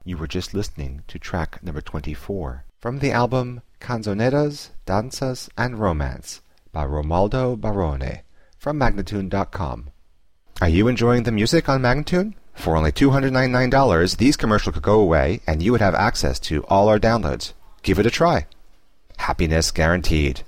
You were just listening to track number 24 from the album Canzoneras, Danzas, and Romance by Romualdo Barone from Magnatune.com. Are you enjoying the music on Magnatune? For only $299, these commercials could go away and you would have access to all our downloads. Give it a try. Happiness guaranteed.